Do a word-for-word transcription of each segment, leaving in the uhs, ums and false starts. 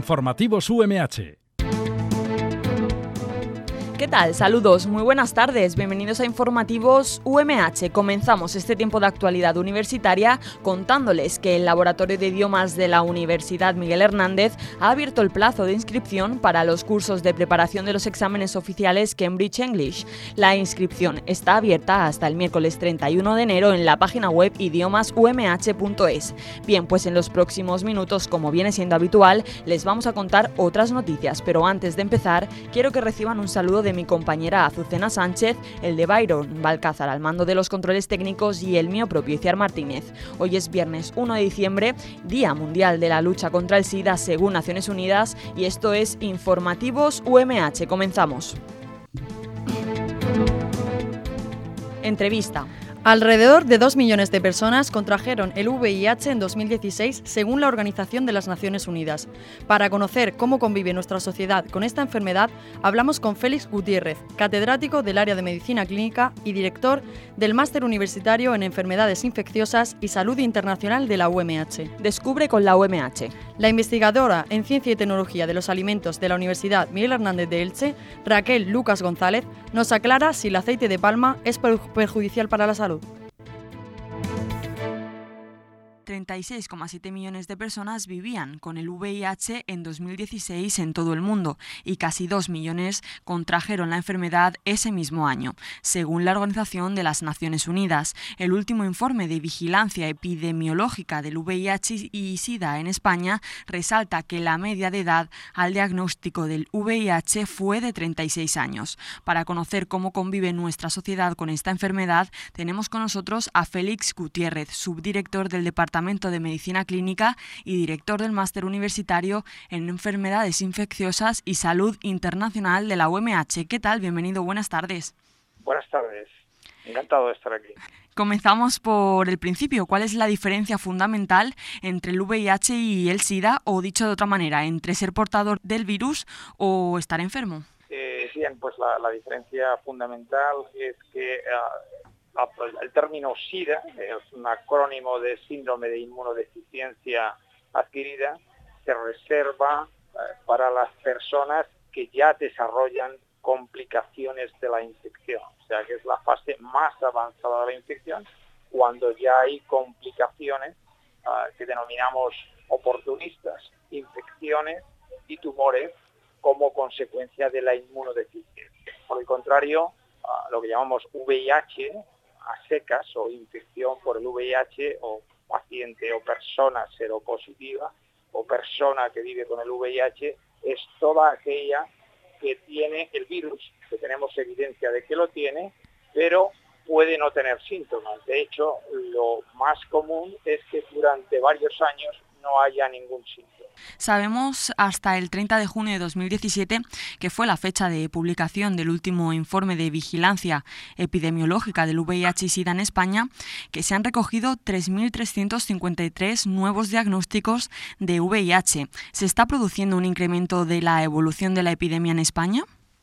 Informativos U M H. ¿Qué tal? Saludos, muy buenas tardes, bienvenidos a Informativos U M H. Comenzamos este tiempo de actualidad universitaria contándoles que el Laboratorio de Idiomas de la Universidad Miguel Hernández ha abierto el plazo de inscripción para los cursos de preparación de los exámenes oficiales Cambridge English. La inscripción está abierta hasta el miércoles treinta y uno de enero en la página web idiomas u m h punto es. Bien, pues en los próximos minutos, como viene siendo habitual, les vamos a contar otras noticias, pero antes de empezar, quiero que reciban un saludo de mi compañera Azucena Sánchez, el de Byron Balcázar al mando de los controles técnicos y el mío propio Iciar Martínez. Hoy es viernes uno de diciembre, Día Mundial de la Lucha contra el SIDA según Naciones Unidas, y esto es Informativos U M H. Comenzamos. Entrevista. Alrededor de dos millones de personas contrajeron el V I H en dos mil dieciséis, según la Organización de las Naciones Unidas. Para conocer cómo convive nuestra sociedad con esta enfermedad, hablamos con Félix Gutiérrez, catedrático del área de Medicina Clínica y director del Máster Universitario en Enfermedades Infecciosas y Salud Internacional de la U M H. Descubre con la U M H. La investigadora en Ciencia y Tecnología de los Alimentos de la Universidad Miguel Hernández de Elche, Raquel Lucas González, nos aclara si el aceite de palma es perjudicial para la salud. treinta y seis coma siete millones de personas vivían con el V I H en dos mil dieciséis en todo el mundo y casi dos millones contrajeron la enfermedad ese mismo año, según la Organización de las Naciones Unidas. El último informe de vigilancia epidemiológica del V I H y SIDA en España resalta que la media de edad al diagnóstico del V I H fue de treinta y seis años. Para conocer cómo convive nuestra sociedad con esta enfermedad, tenemos con nosotros a Félix Gutiérrez, subdirector del Departamento de Medicina Clínica y director del Máster Universitario en Enfermedades Infecciosas y Salud Internacional de la U M H. ¿Qué tal? Bienvenido, buenas tardes. Buenas tardes, encantado de estar aquí. Comenzamos por el principio. ¿Cuál es la diferencia fundamental entre el V I H y el SIDA, o dicho de otra manera, entre ser portador del virus o estar enfermo? Eh, bien, pues la, la diferencia fundamental es que uh, el término SIDA es un acrónimo de síndrome de inmunodeficiencia adquirida, se reserva eh, para las personas que ya desarrollan complicaciones de la infección, o sea que es la fase más avanzada de la infección, cuando ya hay complicaciones uh, que denominamos oportunistas, infecciones y tumores como consecuencia de la inmunodeficiencia. Por el contrario, uh, lo que llamamos V I H, a secas o infección por el V I H, o paciente o persona seropositiva o persona que vive con el V I H, es toda aquella que tiene el virus, que tenemos evidencia de que lo tiene, pero puede no tener síntomas. De hecho, lo más común es que durante varios años no haya ningún síntoma. Sabemos hasta el treinta de junio de dos mil diecisiete, que fue la fecha de publicación del último informe de vigilancia epidemiológica del V I H y SIDA en España, que se han recogido tres mil trescientos cincuenta y tres nuevos diagnósticos de V I H. ¿Se está produciendo un incremento de la evolución de la epidemia en España?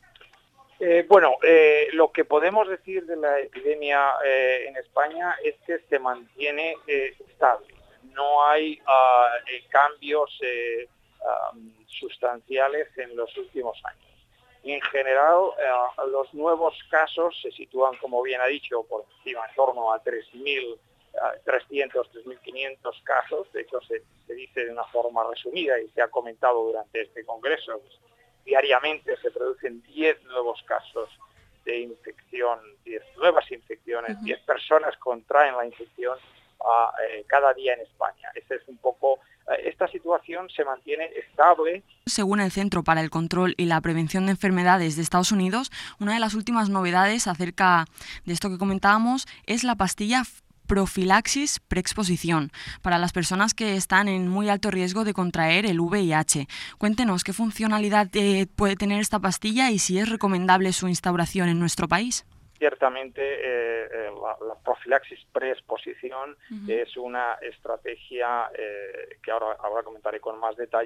Eh, bueno, eh, lo que podemos decir de la epidemia eh, en España es que se mantiene eh, estable. No hay uh, eh, cambios eh, um, sustanciales en los últimos años. En general, uh, los nuevos casos se sitúan, como bien ha dicho, por encima, en torno a tres mil trescientos, tres mil quinientos casos. De hecho, se, se dice de una forma resumida y se ha comentado durante este congreso. Pues, diariamente se producen diez nuevos casos de infección, diez nuevas infecciones, uh-huh. diez personas contraen la infección Uh, eh, cada día en España. Ese es un poco, uh, esta situación se mantiene estable. Según el Centro para el Control y la Prevención de Enfermedades de Estados Unidos, una de las últimas novedades acerca de esto que comentábamos es la pastilla profilaxis preexposición para las personas que están en muy alto riesgo de contraer el V I H. Cuéntenos qué funcionalidad eh, puede tener esta pastilla y si es recomendable su instauración en nuestro país. Ciertamente eh, eh, la, la profilaxis preexposición uh-huh. es una estrategia eh, que ahora, ahora comentaré con más detalle,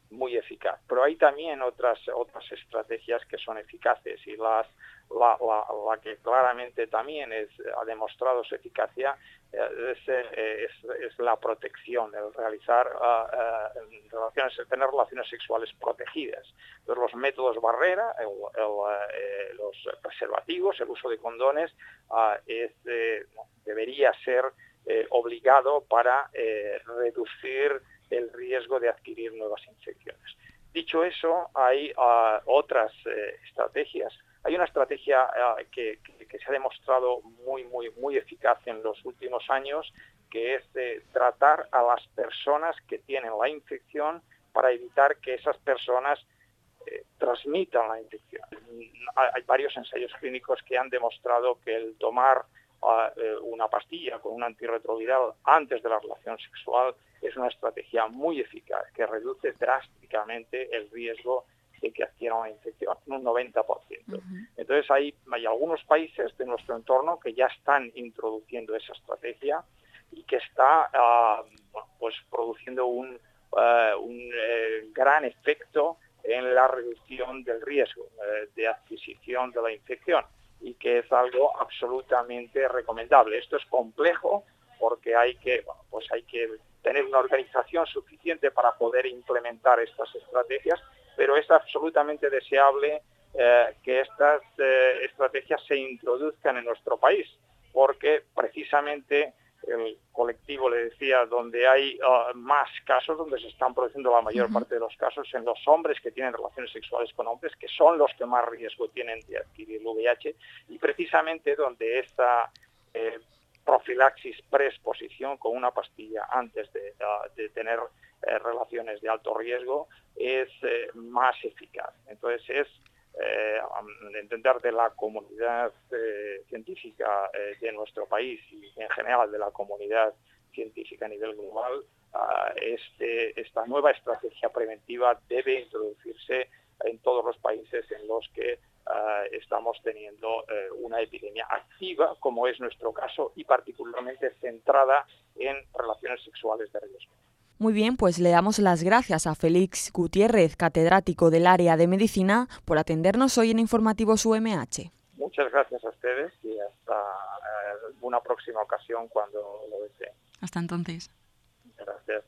muy eficaz. Pero hay también otras otras estrategias que son eficaces, y las la, la, la que claramente también es, ha demostrado su eficacia es, es, es la protección, el realizar uh, uh, relaciones, tener relaciones sexuales protegidas. Entonces, los métodos barrera, el, el, eh, los preservativos, el uso de condones, uh, es, eh, debería ser eh, obligado para eh, reducir el riesgo de adquirir nuevas infecciones. Dicho eso, hay uh, otras eh, estrategias. Hay una estrategia uh, que, que, que se ha demostrado muy, muy, muy eficaz en los últimos años, que es de tratar a las personas que tienen la infección para evitar que esas personas eh, transmitan la infección. Hay varios ensayos clínicos que han demostrado que el tomar uh, una pastilla con un antirretroviral antes de la relación sexual es una estrategia muy eficaz, que reduce drásticamente el riesgo de que adquieran una infección, en un noventa por ciento. Uh-huh. Entonces hay, hay algunos países de nuestro entorno que ya están introduciendo esa estrategia y que está uh, bueno, pues produciendo un, uh, un uh, gran efecto en la reducción del riesgo uh, de adquisición de la infección, y que es algo absolutamente recomendable. Esto es complejo porque hay que, bueno, pues hay que tener una organización suficiente para poder implementar estas estrategias, pero es absolutamente deseable eh, que estas eh, estrategias se introduzcan en nuestro país, porque precisamente el colectivo, le decía, donde hay uh, más casos, donde se están produciendo la mayor uh-huh. parte de los casos, en los hombres que tienen relaciones sexuales con hombres, que son los que más riesgo tienen de adquirir el V I H, y precisamente donde esta eh, profilaxis preexposición con una pastilla antes de, uh, de tener eh, relaciones de alto riesgo es eh, más eficaz. Entonces es eh, entender de la comunidad eh, científica eh, de nuestro país y en general de la comunidad científica a nivel global, uh, este, esta nueva estrategia preventiva debe introducirse en todos los países en los que Uh, estamos teniendo uh, una epidemia activa, como es nuestro caso, y particularmente centrada en relaciones sexuales de riesgo. Muy bien, pues le damos las gracias a Félix Gutiérrez, catedrático del área de medicina, por atendernos hoy en Informativos U M H. Muchas gracias a ustedes y hasta uh, una próxima ocasión cuando lo deseen. Hasta entonces. Gracias.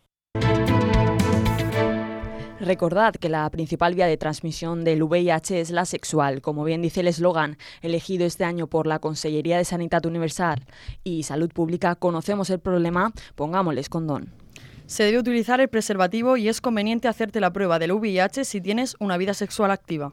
Recordad que la principal vía de transmisión del V I H es la sexual, como bien dice el eslogan elegido este año por la Consellería de Sanidad Universal y Salud Pública. Conocemos el problema, pongámosles condón. Se debe utilizar el preservativo y es conveniente hacerte la prueba del V I H si tienes una vida sexual activa.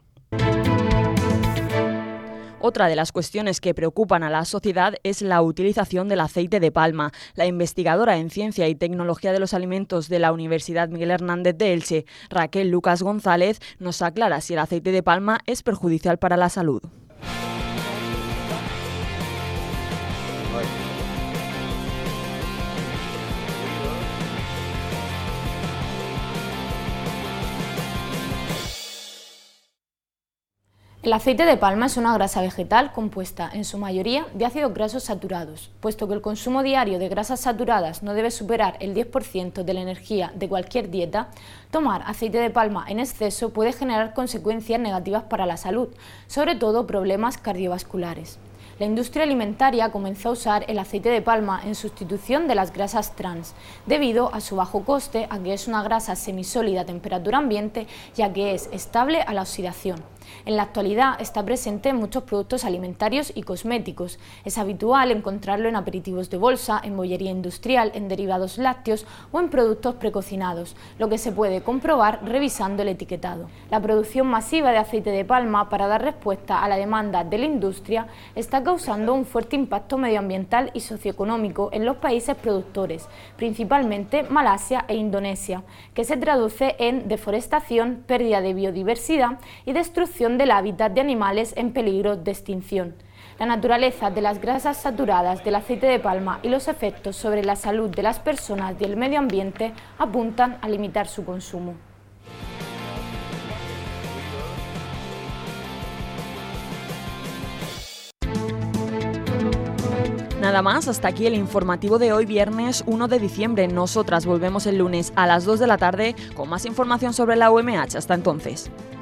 Otra de las cuestiones que preocupan a la sociedad es la utilización del aceite de palma. La investigadora en Ciencia y Tecnología de los Alimentos de la Universidad Miguel Hernández de Elche, Raquel Lucas González, nos aclara si el aceite de palma es perjudicial para la salud. El aceite de palma es una grasa vegetal compuesta, en su mayoría, de ácidos grasos saturados. Puesto que el consumo diario de grasas saturadas no debe superar el diez por ciento de la energía de cualquier dieta, tomar aceite de palma en exceso puede generar consecuencias negativas para la salud, sobre todo problemas cardiovasculares. La industria alimentaria comenzó a usar el aceite de palma en sustitución de las grasas trans, debido a su bajo coste, a que es una grasa semisólida a temperatura ambiente y a que es estable a la oxidación. En la actualidad está presente en muchos productos alimentarios y cosméticos. Es habitual encontrarlo en aperitivos de bolsa, en bollería industrial, en derivados lácteos o en productos precocinados, lo que se puede comprobar revisando el etiquetado. La producción masiva de aceite de palma para dar respuesta a la demanda de la industria está causando un fuerte impacto medioambiental y socioeconómico en los países productores, principalmente Malasia e Indonesia, que se traduce en deforestación, pérdida de biodiversidad y destrucción del hábitat de animales en peligro de extinción. La naturaleza de las grasas saturadas del aceite de palma y los efectos sobre la salud de las personas y el medio ambiente apuntan a limitar su consumo. Nada más, hasta aquí el informativo de hoy, viernes uno de diciembre. Nosotras volvemos el lunes a las dos de la tarde con más información sobre la U M H. Hasta entonces.